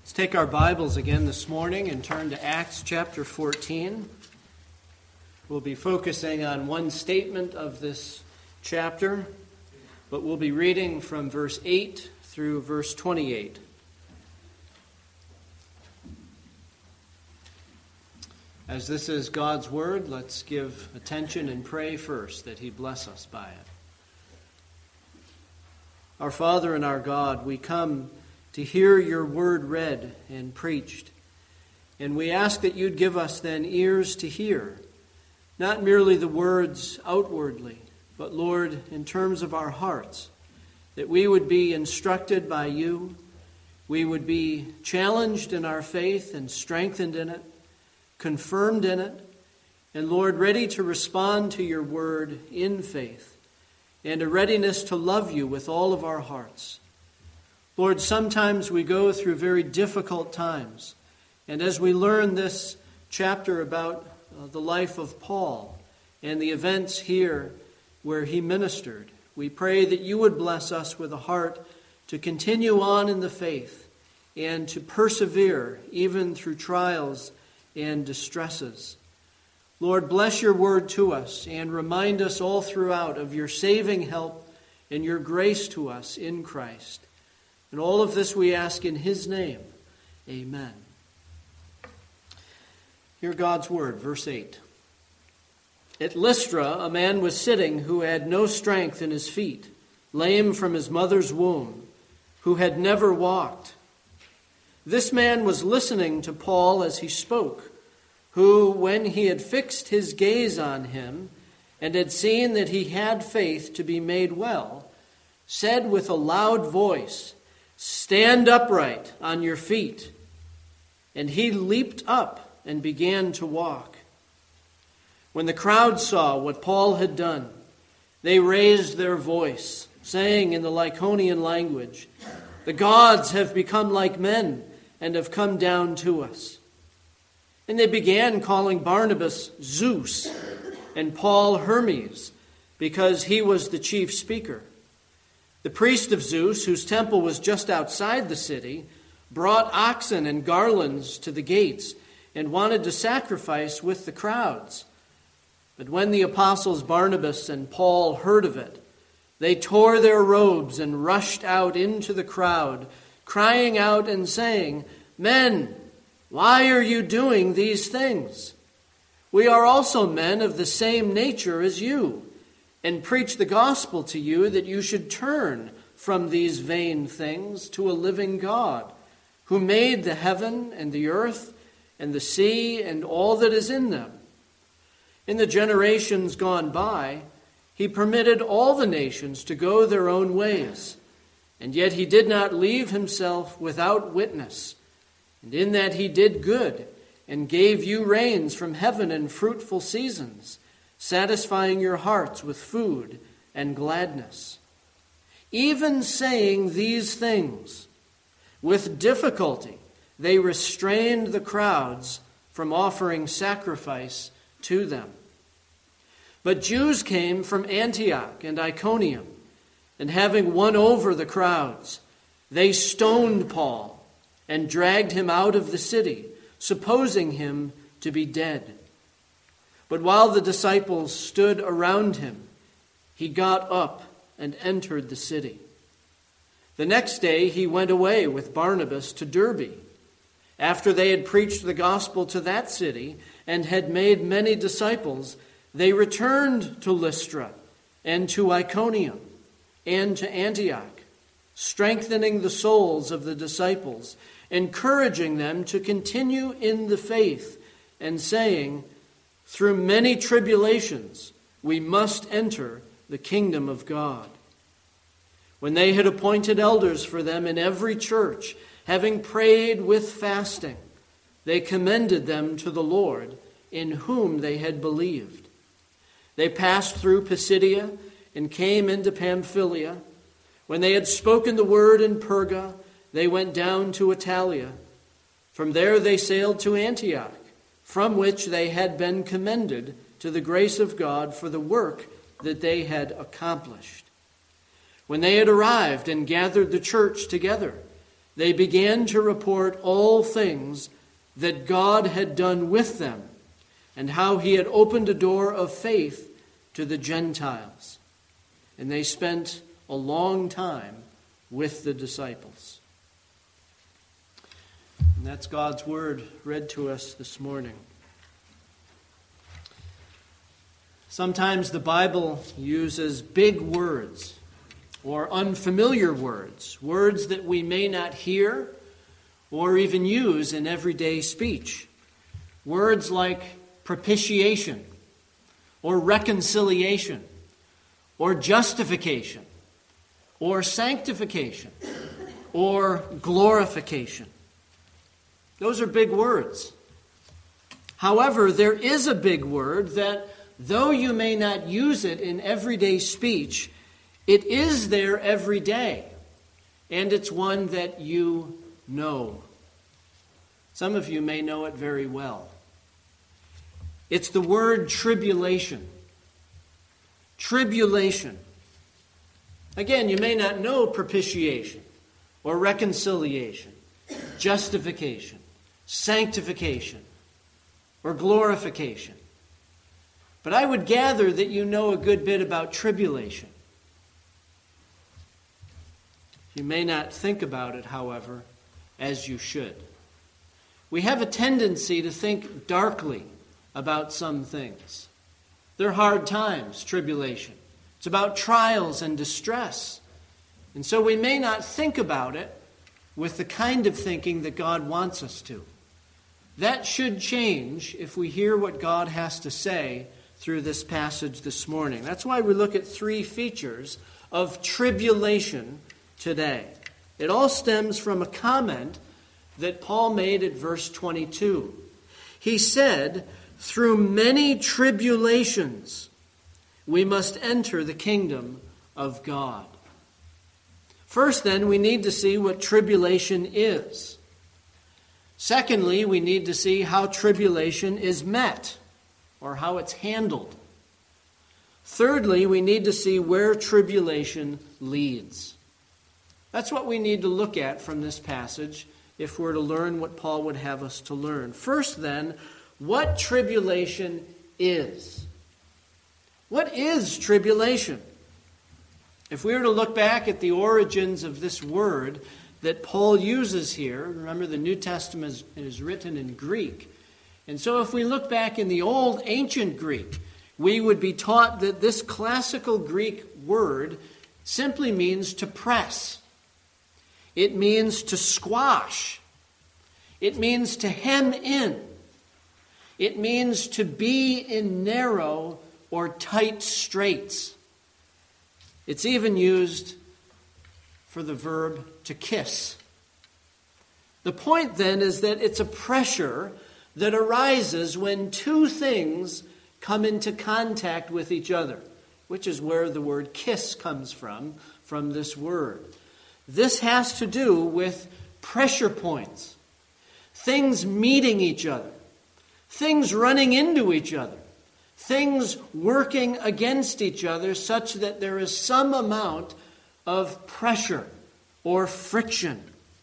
Let's take our Bibles again this morning and turn to Acts chapter 14. We'll be focusing on one statement of this chapter, but we'll be reading from verse 8 through verse 28. As this is God's word, let's give attention and pray first that He bless us by it. Our Father and our God, we come to hear your word read and preached. And we ask that you'd give us then ears to hear, not merely the words outwardly, but Lord, in terms of our hearts, that we would be instructed by you, we would be challenged in our faith and strengthened in it, confirmed in it, and Lord, ready to respond to your word in faith, and a readiness to love you with all of our hearts. Lord, sometimes we go through very difficult times. And as we learn this chapter about the life of Paul and the events here where he ministered, we pray that you would bless us with a heart to continue on in the faith and to persevere even through trials and distresses. Lord, bless your word to us and remind us all throughout of your saving help and your grace to us in Christ. And all of this we ask in his name. Amen. Hear God's word, verse 8. At Lystra, a man was sitting who had no strength in his feet, lame from his mother's womb, who had never walked. This man was listening to Paul as he spoke, who, when he had fixed his gaze on him and had seen that he had faith to be made well, said with a loud voice, "Stand upright on your feet." And he leaped up and began to walk. When the crowd saw what Paul had done, they raised their voice, saying in the Lycaonian language, "The gods have become like men and have come down to us." And they began calling Barnabas Zeus and Paul Hermes, because he was the chief speaker. The priest of Zeus, whose temple was just outside the city, brought oxen and garlands to the gates and wanted to sacrifice with the crowds. But when the apostles Barnabas and Paul heard of it, they tore their robes and rushed out into the crowd, crying out and saying, "Men, why are you doing these things? We are also men of the same nature as you, and preach the gospel to you that you should turn from these vain things to a living God, who made the heaven and the earth and the sea and all that is in them. In the generations gone by, he permitted all the nations to go their own ways, and yet he did not leave himself without witness, and in that he did good and gave you rains from heaven and fruitful seasons, satisfying your hearts with food and gladness. Even saying these things, with difficulty they restrained the crowds from offering sacrifice to them. But Jews came from Antioch and Iconium, and having won over the crowds, they stoned Paul and dragged him out of the city, supposing him to be dead. But while the disciples stood around him, he got up and entered the city. The next day he went away with Barnabas to Derbe. After they had preached the gospel to that city and had made many disciples, they returned to Lystra and to Iconium and to Antioch, strengthening the souls of the disciples, encouraging them to continue in the faith, and saying, "Through many tribulations we must enter the kingdom of God." When they had appointed elders for them in every church, having prayed with fasting, they commended them to the Lord, in whom they had believed. They passed through Pisidia and came into Pamphylia. When they had spoken the word in Perga, they went down to Italia. From there they sailed to Antioch, from which they had been commended to the grace of God for the work that they had accomplished. When they had arrived and gathered the church together, they began to report all things that God had done with them, and how he had opened a door of faith to the Gentiles. And they spent a long time with the disciples. And that's God's word read to us this morning. Sometimes the Bible uses big words or unfamiliar words, words that we may not hear or even use in everyday speech. Words like propitiation or reconciliation or justification or sanctification or glorification. Those are big words. However, there is a big word that, though you may not use it in everyday speech, it is there every day, and it's one that you know. Some of you may know it very well. It's the word tribulation. Tribulation. Again, you may not know propitiation or reconciliation, justification, sanctification, or glorification. But I would gather that you know a good bit about tribulation. You may not think about it, however, as you should. We have a tendency to think darkly about some things. They're hard times, tribulation. It's about trials and distress. And so we may not think about it with the kind of thinking that God wants us to. That should change if we hear what God has to say through this passage this morning. That's why we look at three features of tribulation today. It all stems from a comment that Paul made at verse 22. He said, "Through many tribulations we must enter the kingdom of God." First, then, we need to see what tribulation is. Secondly, we need to see how tribulation is met, or how it's handled. Thirdly, we need to see where tribulation leads. That's what we need to look at from this passage if we're to learn what Paul would have us to learn. First, then, what tribulation is. What is tribulation? If we were to look back at the origins of this word that Paul uses here, remember the New Testament is written in Greek. And so if we look back in the old ancient Greek, we would be taught that this classical Greek word simply means to press. It means to squash. It means to hem in. It means to be in narrow or tight straits. It's even used for the verb to kiss. The point then is that it's a pressure that arises when two things come into contact with each other, which is where the word kiss comes from this word. This has to do with pressure points, things meeting each other, things running into each other, things working against each other such that there is some amount of pressure or friction.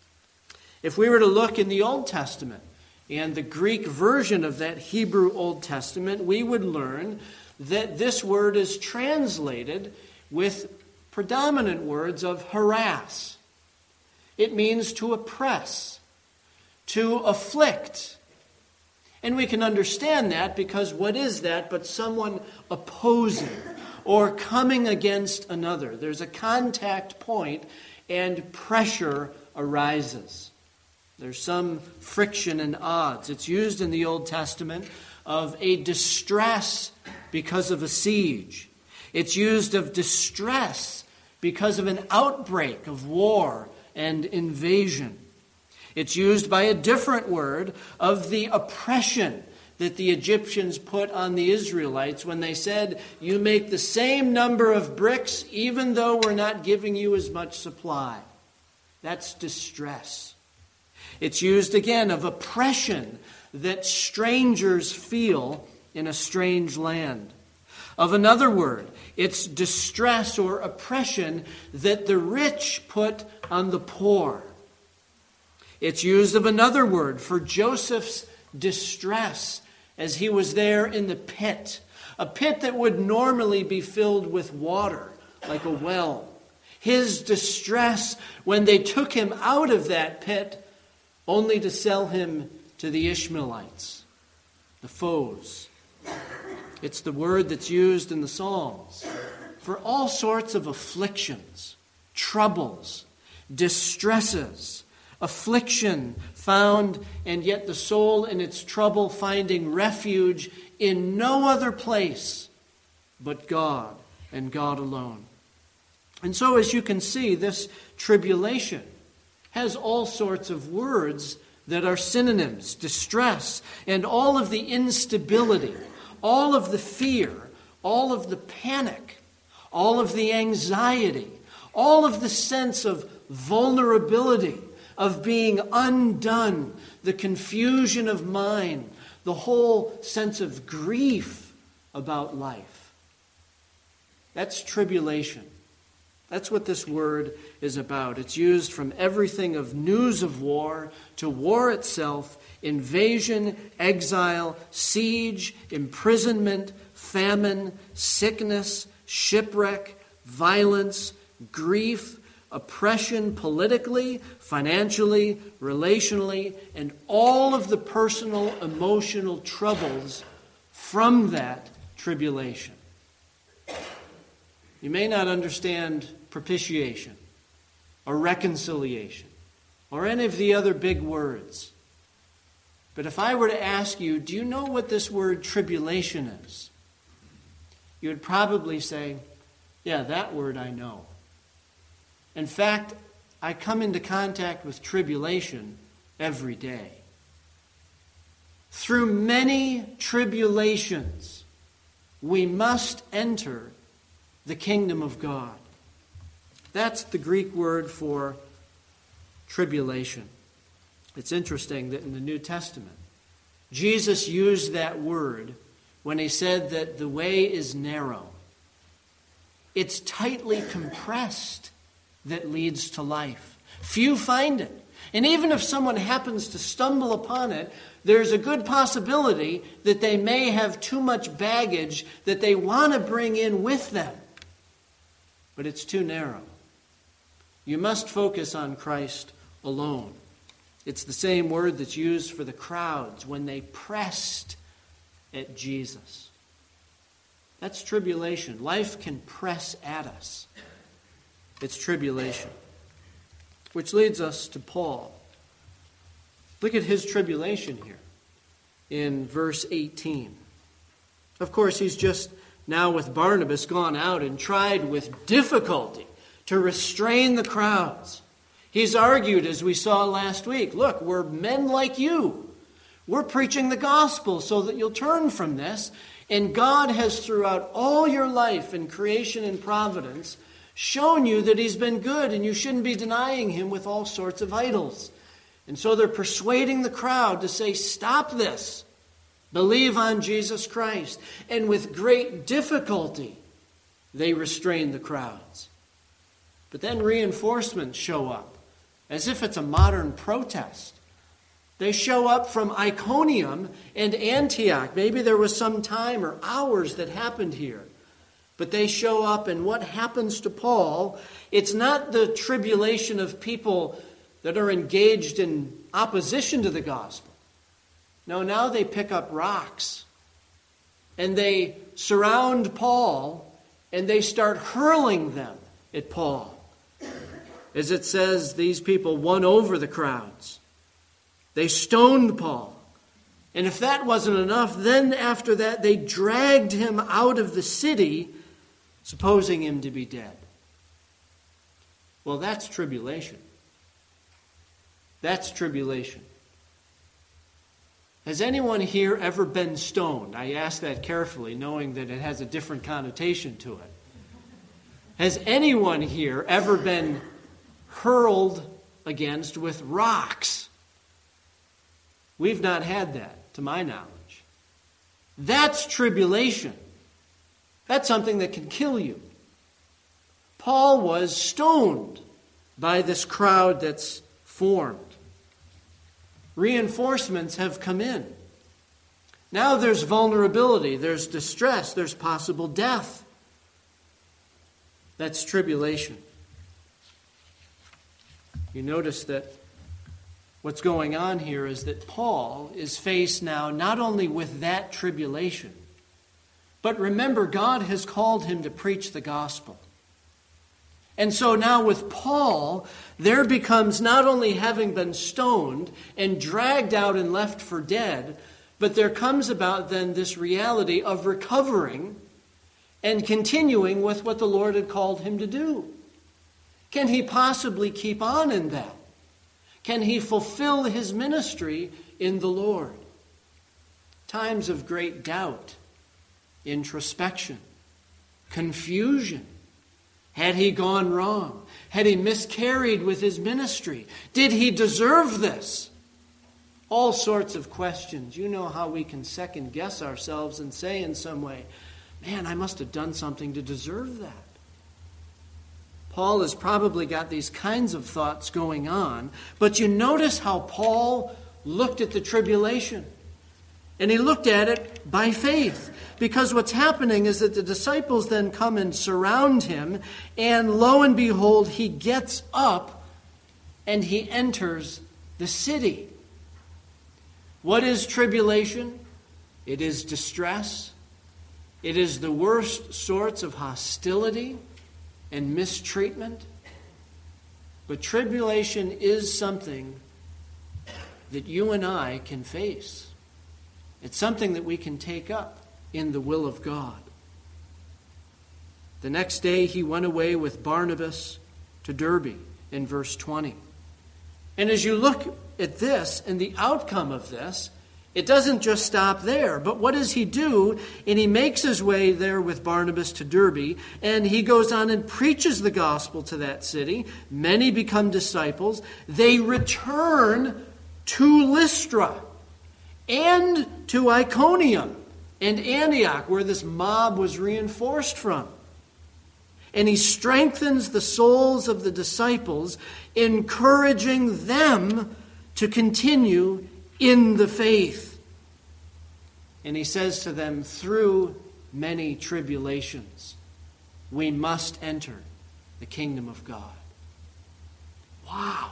If we were to look in the Old Testament and the Greek version of that Hebrew Old Testament, we would learn that this word is translated with predominant words of harass. It means to oppress, to afflict. And we can understand that because what is that but someone opposing or coming against another? There's a contact point and pressure arises. There's some friction and odds. It's used in the Old Testament of a distress because of a siege. It's used of distress because of an outbreak of war and invasion. It's used by a different word of the oppression that the Egyptians put on the Israelites when they said, "You make the same number of bricks even though we're not giving you as much supply." That's distress. It's used again of oppression that strangers feel in a strange land. Of another word, it's distress or oppression that the rich put on the poor. It's used of another word for Joseph's distress as he was there in the pit, a pit that would normally be filled with water, like a well. His distress when they took him out of that pit only to sell him to the Ishmaelites, the foes. It's the word that's used in the Psalms for all sorts of afflictions, troubles, distresses, affliction found, and yet the soul in its trouble finding refuge in no other place but God and God alone. And so, as you can see, this tribulation has all sorts of words that are synonyms: distress, and all of the instability, all of the fear, all of the panic, all of the anxiety, all of the sense of vulnerability, of being undone, the confusion of mind, the whole sense of grief about life. That's tribulation. That's what this word is about. It's used from everything of news of war to war itself, invasion, exile, siege, imprisonment, famine, sickness, shipwreck, violence, grief, oppression politically, financially, relationally, and all of the personal, emotional troubles from that tribulation. You may not understand propitiation or reconciliation or any of the other big words. But if I were to ask you, do you know what this word tribulation is? You would probably say, yeah, that word I know. In fact, I come into contact with tribulation every day. Through many tribulations, we must enter the kingdom of God. That's the Greek word for tribulation. It's interesting that in the New Testament, Jesus used that word when he said that the way is narrow. It's tightly compressed that leads to life. Few find it. And even if someone happens to stumble upon it, there's a good possibility that they may have too much baggage that they want to bring in with them. But it's too narrow. You must focus on Christ alone. It's the same word that's used for the crowds when they pressed at Jesus. That's tribulation. Life can press at us. It's tribulation. Which leads us to Paul. Look at his tribulation here in verse 18. Of course, he's just now with Barnabas gone out and tried with difficulty to restrain the crowds. He's argued, as we saw last week, look, we're men like you. We're preaching the gospel so that you'll turn from this. And God has, throughout all your life in creation and providence, shown you that he's been good and you shouldn't be denying him with all sorts of idols. And so they're persuading the crowd to say, stop this. Believe on Jesus Christ. And with great difficulty, they restrain the crowds. But then reinforcements show up, as if it's a modern protest. They show up from Iconium and Antioch. Maybe there was some time or hours that happened here. But they show up, and what happens to Paul, it's not the tribulation of people that are engaged in opposition to the gospel. No, now they pick up rocks, and they surround Paul, and they start hurling them at Paul. As it says, these people won over the crowds. They stoned Paul. And if that wasn't enough, then after that, they dragged him out of the city, supposing him to be dead. Well, that's tribulation. That's tribulation. Has anyone here ever been stoned? I ask that carefully, knowing that it has a different connotation to it. Has anyone here ever been hurled against with rocks? We've not had that, to my knowledge. That's tribulation. That's something that can kill you. Paul was stoned by this crowd that's formed. Reinforcements have come in. Now there's vulnerability, there's distress, there's possible death. That's tribulation. You notice that what's going on here is that Paul is faced now not only with that tribulation, but remember, God has called him to preach the gospel. And so now with Paul, there becomes not only having been stoned and dragged out and left for dead, but there comes about then this reality of recovering and continuing with what the Lord had called him to do. Can he possibly keep on in that? Can he fulfill his ministry in the Lord? Times of great doubt, introspection, confusion. Had he gone wrong? Had he miscarried with his ministry? Did he deserve this? All sorts of questions. You know how we can second guess ourselves and say in some way, man, I must have done something to deserve that. Paul has probably got these kinds of thoughts going on, but you notice how Paul looked at the tribulation. And he looked at it by faith. Because what's happening is that the disciples then come and surround him, and lo and behold, he gets up and he enters the city. What is tribulation? It is distress. It is the worst sorts of hostility and mistreatment. But tribulation is something that you and I can face. It's something that we can take up in the will of God. The next day he went away with Barnabas to Derbe in verse 20. And as you look at this and the outcome of this, it doesn't just stop there. But what does he do? And he makes his way there with Barnabas to Derbe, and he goes on and preaches the gospel to that city. Many become disciples. They return to Lystra and to Iconium and Antioch, where this mob was reinforced from. And he strengthens the souls of the disciples, encouraging them to continue in the faith. And he says to them, through many tribulations, we must enter the kingdom of God. Wow.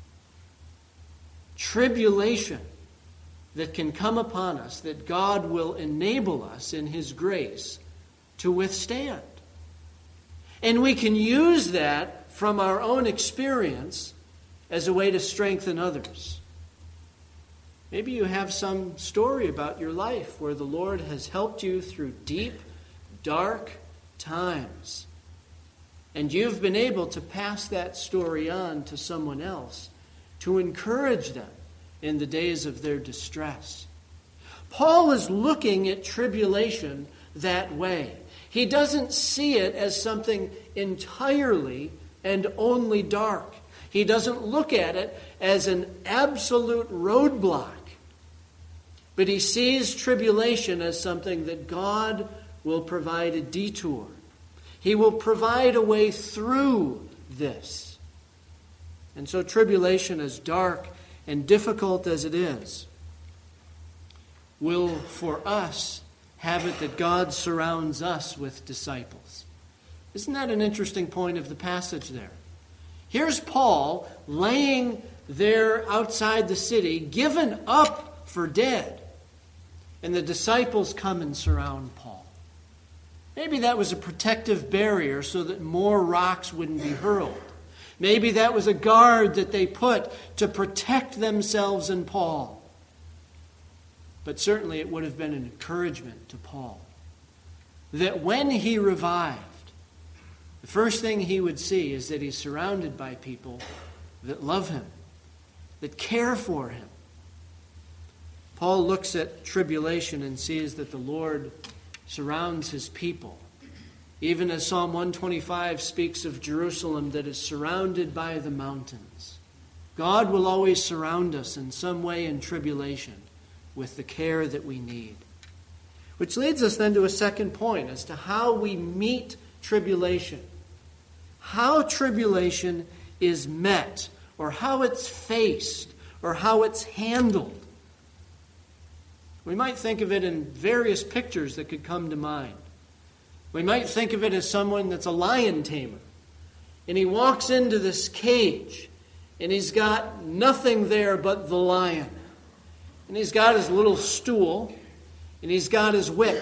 Tribulation that can come upon us, that God will enable us in his grace to withstand. And we can use that from our own experience as a way to strengthen others. Maybe you have some story about your life where the Lord has helped you through deep, dark times. And you've been able to pass that story on to someone else to encourage them in the days of their distress. Paul is looking at tribulation that way. He doesn't see it as something entirely and only dark. He doesn't look at it as an absolute roadblock. But he sees tribulation as something that God will provide a detour. He will provide a way through this. And so tribulation, as dark and difficult as it is, will for us have it that God surrounds us with disciples. Isn't that an interesting point of the passage there? Here's Paul laying there outside the city, given up for dead. And the disciples come and surround Paul. Maybe that was a protective barrier so that more rocks wouldn't be hurled. Maybe that was a guard that they put to protect themselves and Paul. But certainly it would have been an encouragement to Paul that when he revived, the first thing he would see is that he's surrounded by people that love him, that care for him. Paul looks at tribulation and sees that the Lord surrounds his people. Even as Psalm 125 speaks of Jerusalem that is surrounded by the mountains. God will always surround us in some way in tribulation with the care that we need. Which leads us then to a second point as to how we meet tribulation. How tribulation is met, or how it's faced, or how it's handled. We might think of it in various pictures that could come to mind. We might think of it as someone that's a lion tamer. And he walks into this cage, and he's got nothing there but the lion. And he's got his little stool, and he's got his whip.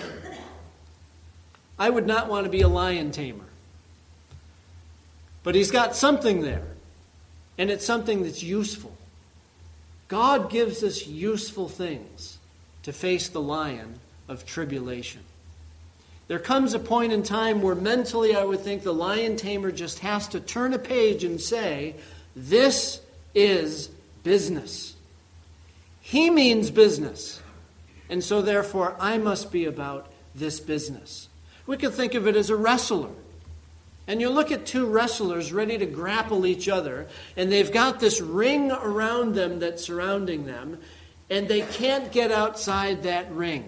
I would not want to be a lion tamer. But he's got something there, and it's something that's useful. God gives us useful things to face the lion of tribulation. There comes a point in time where mentally I would think the lion tamer just has to turn a page and say, this is business. He means business. And so therefore I must be about this business. We could think of it as a wrestler. And you look at two wrestlers ready to grapple each other, and they've got this ring around them that's surrounding them, and they can't get outside that ring.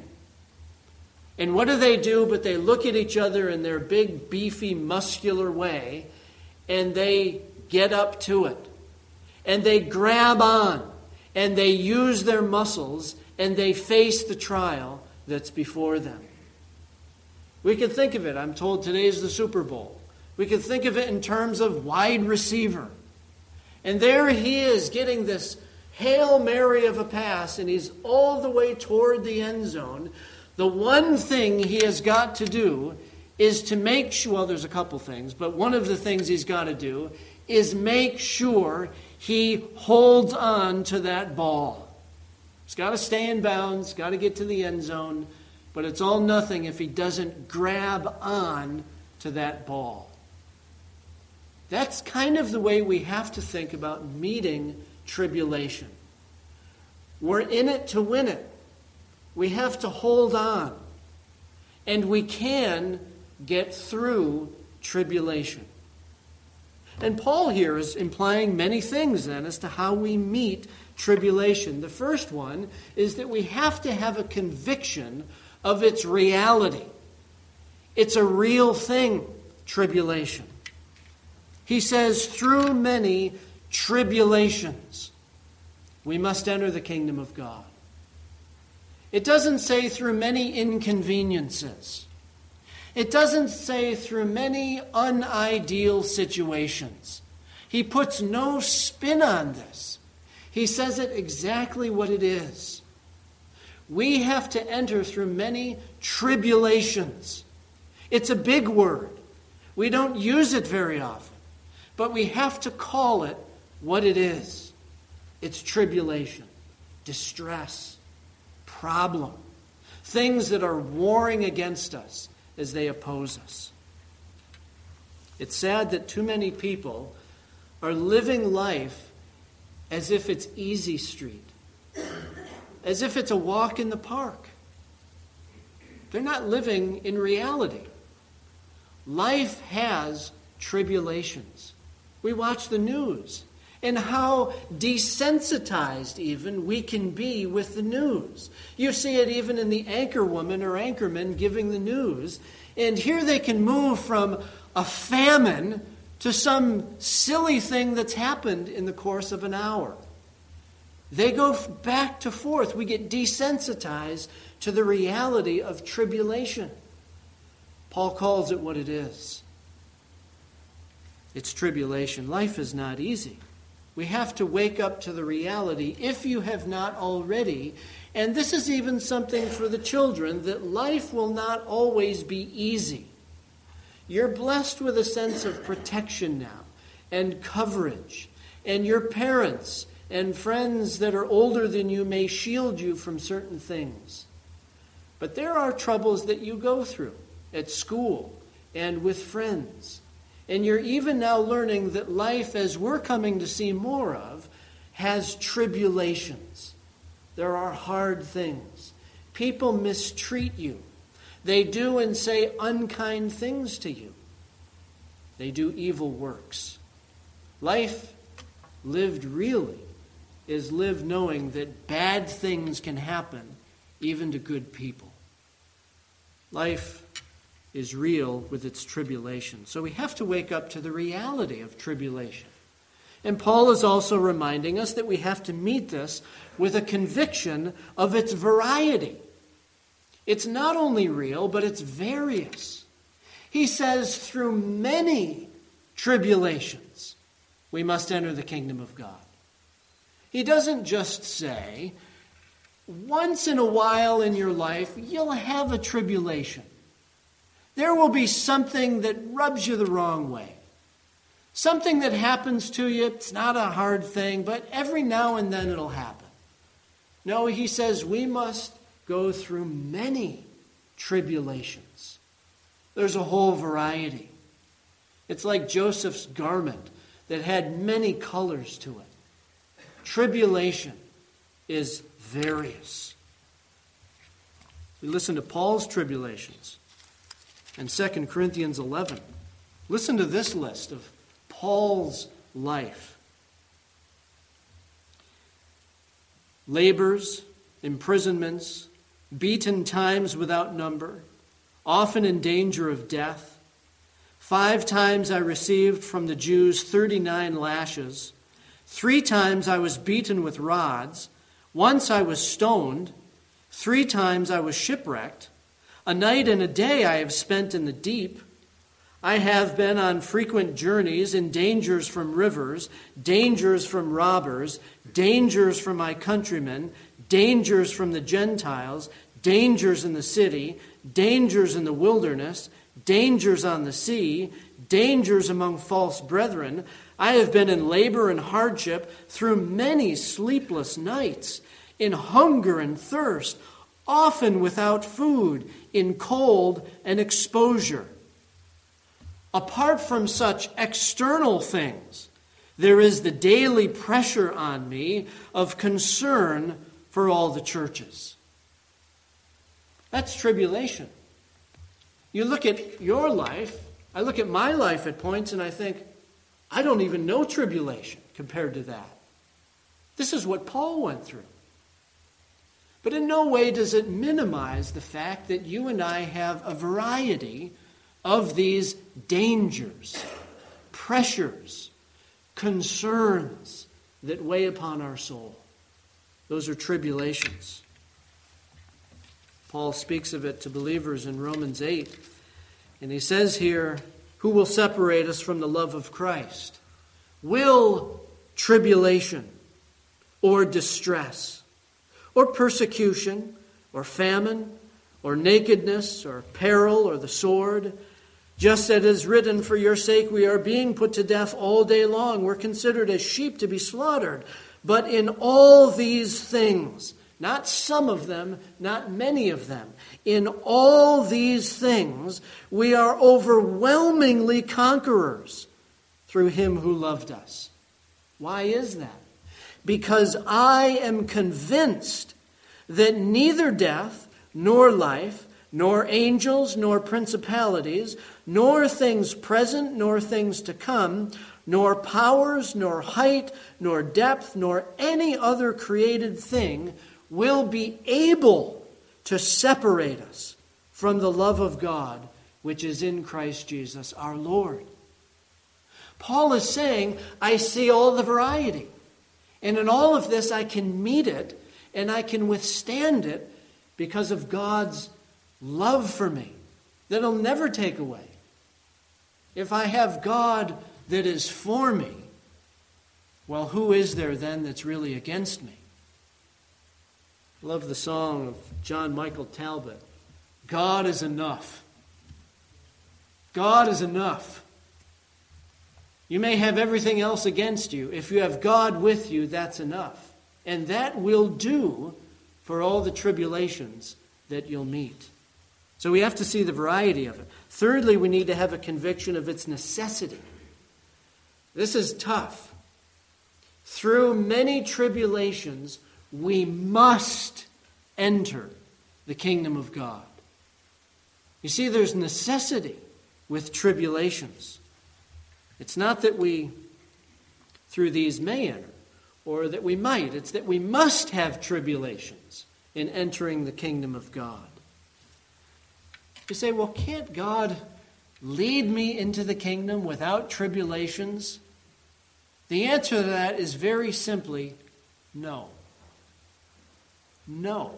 And what do? But they look at each other in their big, beefy, muscular way, and they get up to it. And they grab on, and they use their muscles, and they face the trial that's before them. We can think of it, I'm told today is the Super Bowl. We can think of it in terms of wide receiver. And there he is getting this Hail Mary of a pass, and he's all the way toward the end zone. The one thing he has got to do is to make sure, well, there's a couple things, but one of the things he's got to do is make sure he holds on to that ball. He's got to stay in bounds, got to get to the end zone, but it's all nothing if he doesn't grab on to that ball. That's kind of the way we have to think about meeting tribulation. We're in it to win it. We have to hold on. And we can get through tribulation. And Paul here is implying many things then as to how we meet tribulation. The first one is that we have to have a conviction of its reality. It's a real thing, tribulation. He says, through many tribulations, we must enter the kingdom of God. It doesn't say through many inconveniences. It doesn't say through many unideal situations. He puts no spin on this. He says it exactly what it is. We have to enter through many tribulations. It's a big word. We don't use it very often. But we have to call it what it is. It's tribulation, distress, problem, things that are warring against us as they oppose us. It's sad that too many people are living life as if it's easy street, as if it's a walk in the park. They're not living in reality. Life has tribulations. We watch the news and how desensitized even we can be with the news. You see it even in the anchor woman or anchorman giving the news. And here they can move from a famine to some silly thing that's happened in the course of an hour. They go back to forth. We get desensitized to the reality of tribulation. Paul calls it what it is. It's tribulation. Life is not easy. We have to wake up to the reality, if you have not already, and this is even something for the children, that life will not always be easy. You're blessed with a sense of protection now, and coverage, and your parents and friends that are older than you may shield you from certain things. But there are troubles that you go through at school and with friends. And you're even now learning that life, as we're coming to see more of, has tribulations. There are hard things. People mistreat you. They do and say unkind things to you. They do evil works. Life lived really is lived knowing that bad things can happen even to good people. Life is real with its tribulation. So we have to wake up to the reality of tribulation. And Paul is also reminding us that we have to meet this with a conviction of its variety. It's not only real, but it's various. He says, through many tribulations, we must enter the kingdom of God. He doesn't just say, once in a while in your life, you'll have a tribulation. There will be something that rubs you the wrong way. Something that happens to you, it's not a hard thing, but every now and then it'll happen. No, he says we must go through many tribulations. There's a whole variety. It's like Joseph's garment that had many colors to it. Tribulation is various. We listen to Paul's tribulations in 2 Corinthians 11. Listen to this list of Paul's life. Labors, imprisonments, beaten times without number, often in danger of death. 5 times I received from the Jews 39 lashes. 3 times I was beaten with rods. Once I was stoned. 3 times I was shipwrecked. A night and a day I have spent in the deep. I have been on frequent journeys in dangers from rivers, dangers from robbers, dangers from my countrymen, dangers from the Gentiles, dangers in the city, dangers in the wilderness, dangers on the sea, dangers among false brethren. I have been in labor and hardship through many sleepless nights, in hunger and thirst, often without food, in cold and exposure. Apart from such external things, there is the daily pressure on me of concern for all the churches. That's tribulation. You look at your life, I look at my life at points and I think, I don't even know tribulation compared to that. This is what Paul went through. But in no way does it minimize the fact that you and I have a variety of these dangers, pressures, concerns that weigh upon our soul. Those are tribulations. Paul speaks of it to believers in Romans 8. And he says here, who will separate us from the love of Christ? Will tribulation or distress or persecution or famine or nakedness or peril or the sword? Just as it is written, for your sake we are being put to death all day long. We're considered as sheep to be slaughtered. But in all these things, not some of them, not many of them, in all these things we are overwhelmingly conquerors through him who loved us. Why is that? Because I am convinced that neither death nor life, nor angels, nor principalities, nor things present, nor things to come, nor powers, nor height, nor depth, nor any other created thing will be able to separate us from the love of God, which is in Christ Jesus our Lord. Paul is saying, I see all the variety. And in all of this, I can meet it and I can withstand it because of God's love for me that He'll never take away. If I have God that is for me, well, who is there then that's really against me? I love the song of John Michael Talbot. God is enough. God is enough. You may have everything else against you. If you have God with you, that's enough. And that will do for all the tribulations that you'll meet. So we have to see the variety of it. Thirdly, we need to have a conviction of its necessity. This is tough. Through many tribulations, we must enter the kingdom of God. You see, there's necessity with tribulations. It's not that we, through these, may enter, or that we might. It's that we must have tribulations in entering the kingdom of God. You say, well, can't God lead me into the kingdom without tribulations? The answer to that is very simply no. No.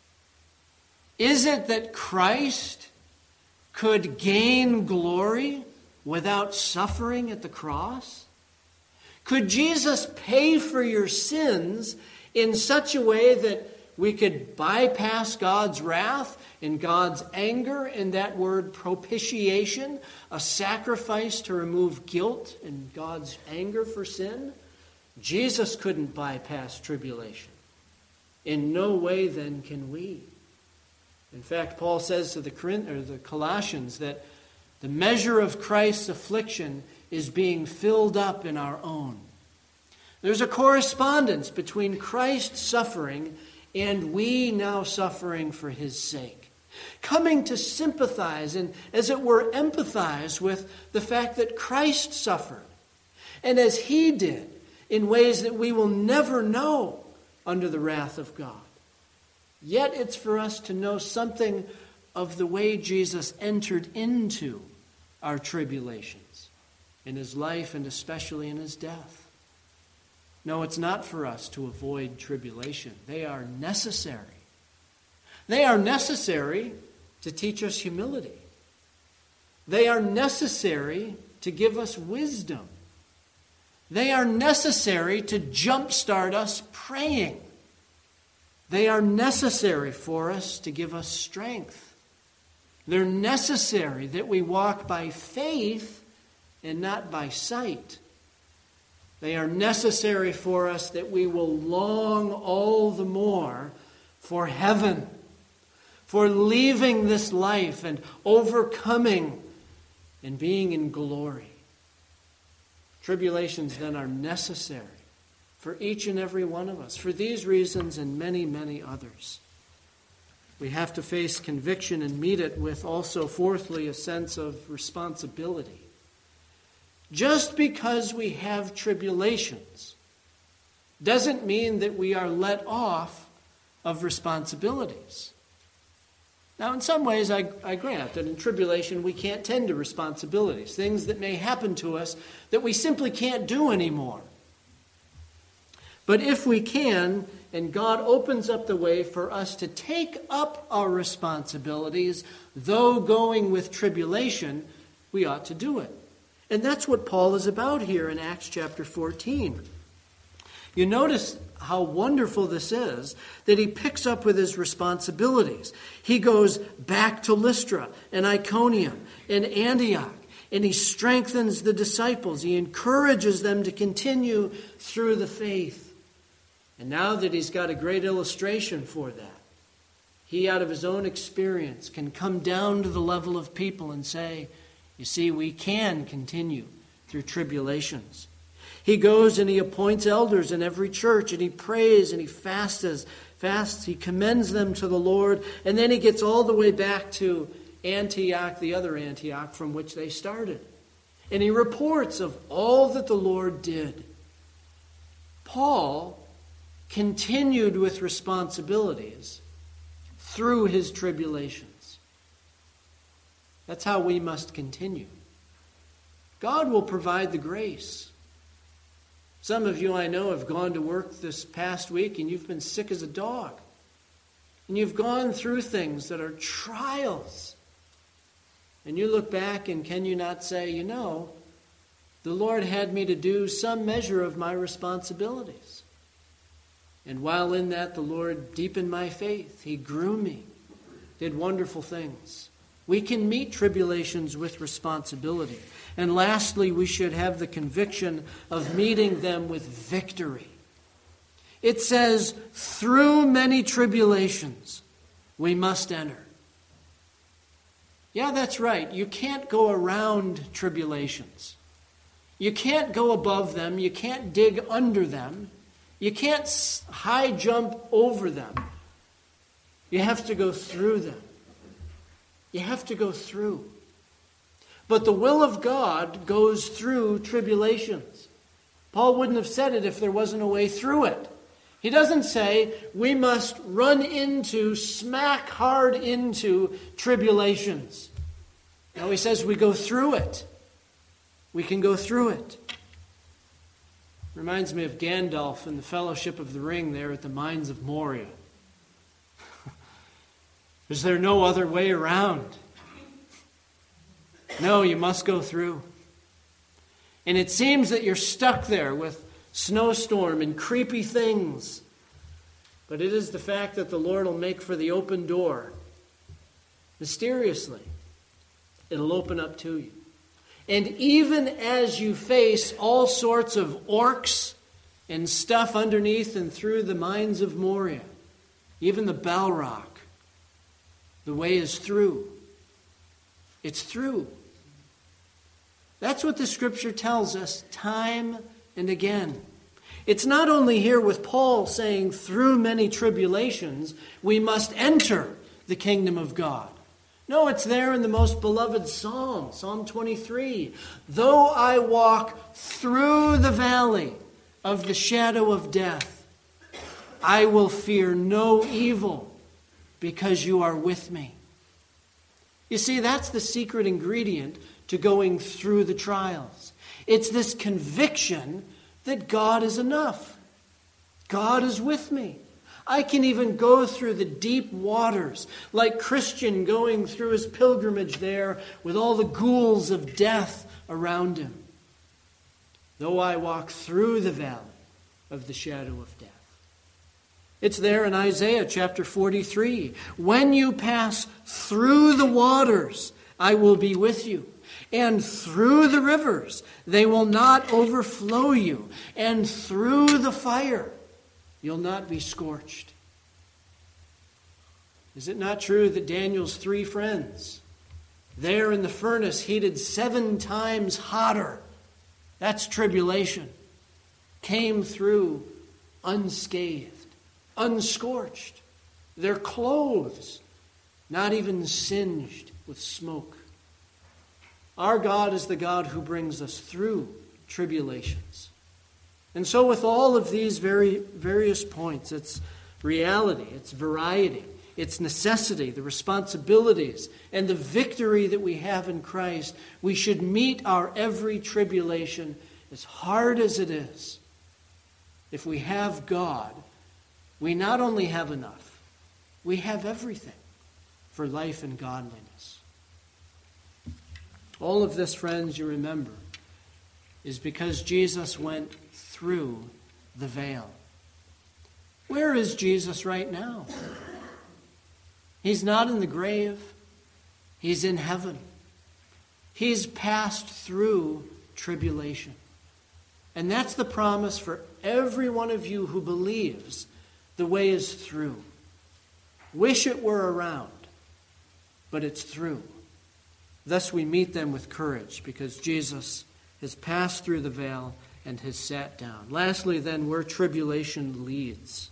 Is it that Christ could gain glory without suffering at the cross? Could Jesus pay for your sins in such a way that we could bypass God's wrath and God's anger and that word propitiation, a sacrifice to remove guilt and God's anger for sin? Jesus couldn't bypass tribulation. In no way then can we. In fact, Paul says to the Colossians that the measure of Christ's affliction is being filled up in our own. There's a correspondence between Christ's suffering and we now suffering for his sake. Coming to sympathize and, as it were, empathize with the fact that Christ suffered. And as he did, in ways that we will never know under the wrath of God. Yet it's for us to know something of the way Jesus entered into our tribulations in his life and especially in his death. No, it's not for us to avoid tribulation. They are necessary. They are necessary to teach us humility. They are necessary to give us wisdom. They are necessary to jumpstart us praying. They are necessary for us to give us strength. They're necessary that we walk by faith and not by sight. They are necessary for us that we will long all the more for heaven, for leaving this life and overcoming and being in glory. Tribulations then are necessary for each and every one of us, for these reasons and many, many others. We have to face conviction and meet it with also, fourthly, a sense of responsibility. Just because we have tribulations doesn't mean that we are let off of responsibilities. Now, in some ways, I grant that in tribulation we can't tend to responsibilities, things that may happen to us that we simply can't do anymore. But if we can, and God opens up the way for us to take up our responsibilities, though going with tribulation, we ought to do it. And that's what Paul is about here in Acts chapter 14. You notice how wonderful this is, that he picks up with his responsibilities. He goes back to Lystra and Iconium and Antioch, and he strengthens the disciples. He encourages them to continue through the faith. And now that he's got a great illustration for that, he, out of his own experience, can come down to the level of people and say, you see, we can continue through tribulations. He goes and he appoints elders in every church, and he prays and he fasts. He commends them to the Lord, and then he gets all the way back to Antioch, the other Antioch from which they started. And he reports of all that the Lord did. Paul continued with responsibilities through his tribulations. That's how we must continue. God will provide the grace. Some of you I know have gone to work this past week and you've been sick as a dog. And you've gone through things that are trials. And you look back and can you not say, you know, the Lord had me to do some measure of my responsibilities. And while in that, the Lord deepened my faith. He grew me, did wonderful things. We can meet tribulations with responsibility. And lastly, we should have the conviction of meeting them with victory. It says, through many tribulations, we must enter. Yeah, that's right. You can't go around tribulations. You can't go above them. You can't dig under them. You can't high jump over them. You have to go through them. You have to go through. But the will of God goes through tribulations. Paul wouldn't have said it if there wasn't a way through it. He doesn't say we must run into, smack hard into tribulations. No, he says we go through it. We can go through it. Reminds me of Gandalf in the Fellowship of the Ring there at the Mines of Moria. Is there no other way around? No, you must go through. And it seems that you're stuck there with snowstorm and creepy things. But it is the fact that the Lord will make for the open door. Mysteriously, it'll open up to you. And even as you face all sorts of orcs and stuff underneath and through the mines of Moria, even the Balrog, the way is through. It's through. That's what the Scripture tells us time and again. It's not only here with Paul saying, through many tribulations, we must enter the kingdom of God. No, it's there in the most beloved psalm, Psalm 23. Though I walk through the valley of the shadow of death, I will fear no evil because you are with me. You see, that's the secret ingredient to going through the trials. It's this conviction that God is enough. God is with me. I can even go through the deep waters, like Christian going through his pilgrimage there with all the ghouls of death around him. Though I walk through the valley of the shadow of death. It's there in Isaiah chapter 43. When you pass through the waters, I will be with you. And through the rivers, they will not overflow you. And through the fire, you'll not be scorched. Is it not true that Daniel's 3 friends, there in the furnace heated 7 times hotter, that's tribulation, came through unscathed, unscorched, their clothes not even singed with smoke? Our God is the God who brings us through tribulations. And so with all of these various points, it's reality, it's variety, it's necessity, the responsibilities, and the victory that we have in Christ, we should meet our every tribulation, as hard as it is. If we have God, we not only have enough, we have everything for life and godliness. All of this, friends, you remember, is because Jesus went through the veil. Where is Jesus right now? He's not in the grave. He's in heaven. He's passed through tribulation. And that's the promise for every one of you who believes the way is through. Wish it were around, but it's through. Thus we meet them with courage because Jesus has passed through the veil and has sat down. Lastly, then, where tribulation leads.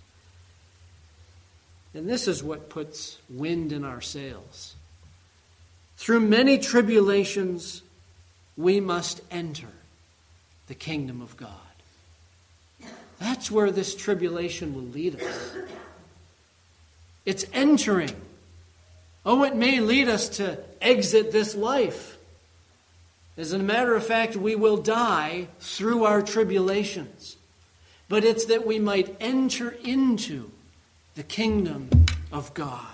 And this is what puts wind in our sails. Through many tribulations, we must enter the kingdom of God. That's where this tribulation will lead us. It's entering. Oh, it may lead us to exit this life. As a matter of fact, we will die through our tribulations. But it's that we might enter into the kingdom of God.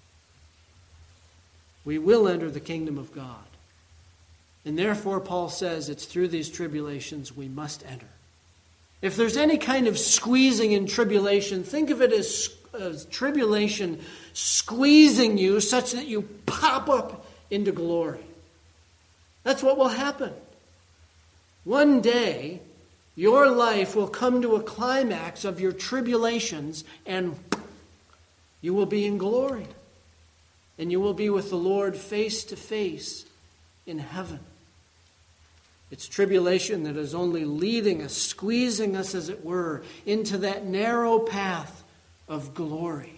We will enter the kingdom of God. And therefore, Paul says, it's through these tribulations we must enter. If there's any kind of squeezing in tribulation, think of it as tribulation squeezing you such that you pop up into glory. That's what will happen. One day, your life will come to a climax of your tribulations and you will be in glory. And you will be with the Lord face to face in heaven. It's tribulation that is only leading us, squeezing us, as it were, into that narrow path of glory.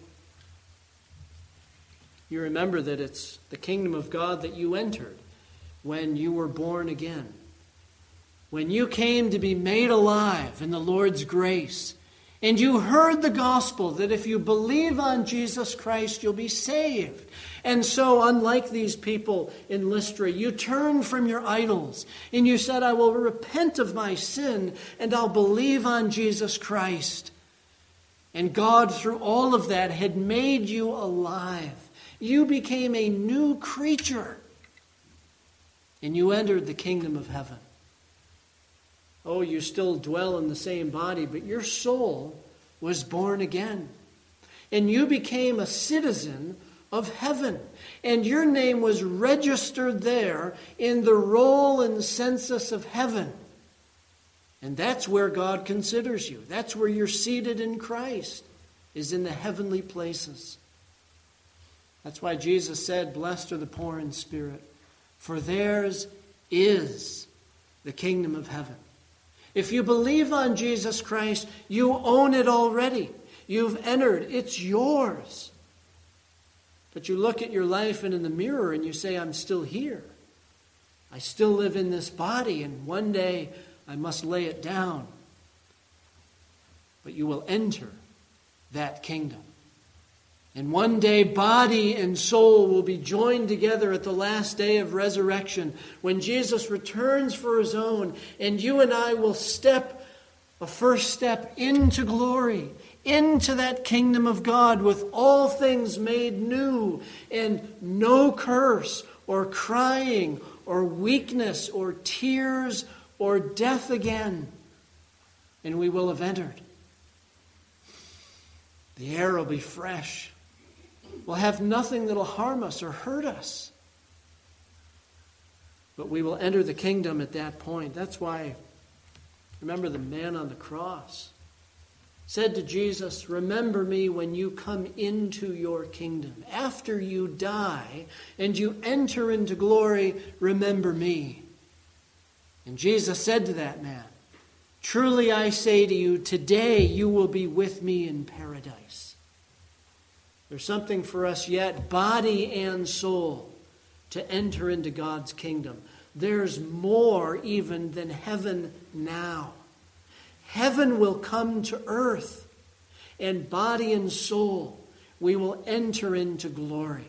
You remember that it's the kingdom of God that you entered when you were born again. When you came to be made alive in the Lord's grace And you heard the gospel that if you believe on Jesus Christ, you'll be saved. And so, unlike these people in Lystra, you turned from your idols and you said, I will repent of my sin and I'll believe on Jesus Christ. And God, through all of that, had made you alive. You became a new creature. And you entered the kingdom of heaven. Oh, you still dwell in the same body, but your soul was born again. And you became a citizen of heaven. And your name was registered there in the roll and census of heaven. And that's where God considers you. That's where you're seated in Christ, is in the heavenly places. That's why Jesus said, blessed are the poor in spirit, for theirs is the kingdom of heaven. If you believe on Jesus Christ, you own it already. You've entered. It's yours. But you look at your life and in the mirror and you say, I'm still here. I still live in this body, and one day I must lay it down. But you will enter that kingdom. And one day, body and soul will be joined together at the last day of resurrection when Jesus returns for his own, and you and I will step a first step into glory, into that kingdom of God with all things made new and no curse or crying or weakness or tears or death again. And we will have entered. The air will be fresh. We'll have nothing that'll harm us or hurt us. But we will enter the kingdom at that point. That's why, remember, the man on the cross said to Jesus, remember me when you come into your kingdom. After you die and you enter into glory, remember me. And Jesus said to that man, truly I say to you, today you will be with me in paradise. There's something for us yet, body and soul, to enter into God's kingdom. There's more even than heaven now. Heaven will come to earth, and body and soul, we will enter into glory.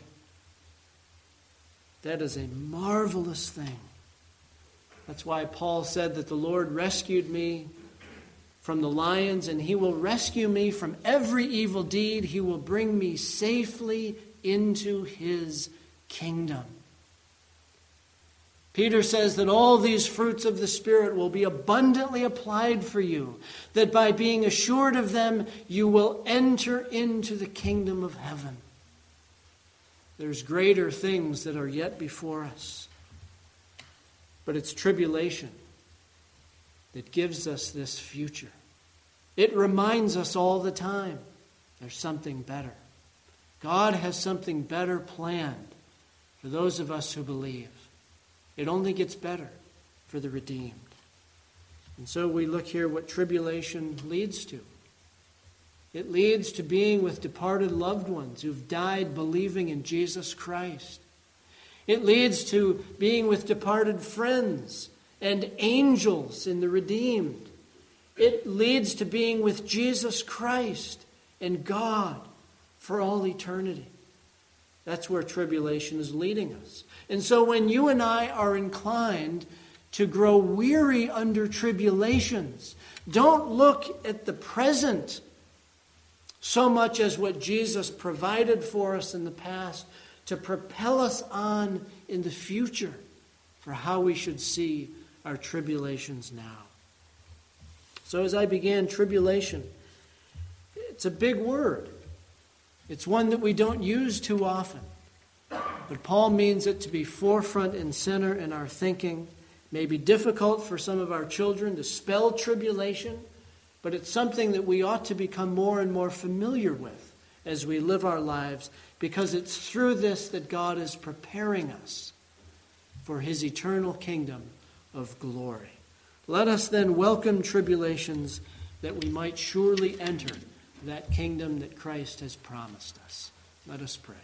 That is a marvelous thing. That's why Paul said that the Lord rescued me from the lions, and he will rescue me from every evil deed. He will bring me safely into his kingdom. Peter says that all these fruits of the Spirit will be abundantly applied for you, that by being assured of them, you will enter into the kingdom of heaven. There's greater things that are yet before us. But it's tribulation that gives us this future. It reminds us all the time there's something better. God has something better planned for those of us who believe. It only gets better for the redeemed. And so we look here what tribulation leads to. It leads to being with departed loved ones who've died believing in Jesus Christ. It leads to being with departed friends and angels in the redeemed. It leads to being with Jesus Christ and God for all eternity. That's where tribulation is leading us. And so when you and I are inclined to grow weary under tribulations, don't look at the present so much as what Jesus provided for us in the past to propel us on in the future for how we should see our tribulations now. So as I began, tribulation, it's a big word. It's one that we don't use too often. But Paul means it to be forefront and center in our thinking. It may be difficult for some of our children to spell tribulation, but it's something that we ought to become more and more familiar with as we live our lives, because it's through this that God is preparing us for his eternal kingdom of glory. Let us then welcome tribulations that we might surely enter that kingdom that Christ has promised us. Let us pray.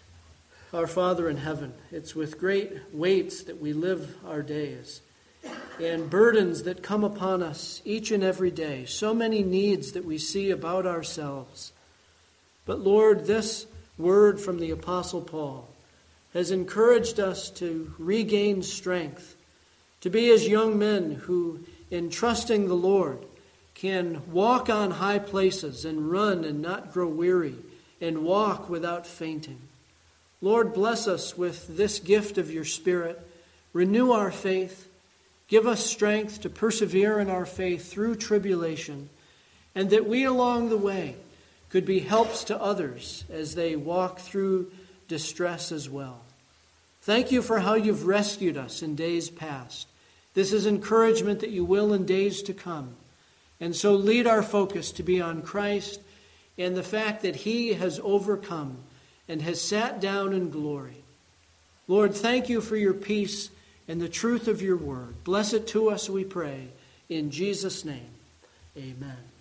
Our Father in heaven, it's with great weights that we live our days. and burdens that come upon us each and every day, so many needs that we see about ourselves. But Lord, this word from the Apostle Paul has encouraged us to regain strength, to be as young men who, in trusting the Lord, can walk on high places and run and not grow weary and walk without fainting. Lord, bless us with this gift of your Spirit. Renew our faith. Give us strength to persevere in our faith through tribulation, and that we along the way could be helps to others as they walk through distress as well. Thank you for how you've rescued us in days past. This is encouragement that you will in days to come. And so lead our focus to be on Christ and the fact that he has overcome and has sat down in glory. Lord, thank you for your peace and the truth of your word. Bless it to us, we pray. In Jesus' name, amen.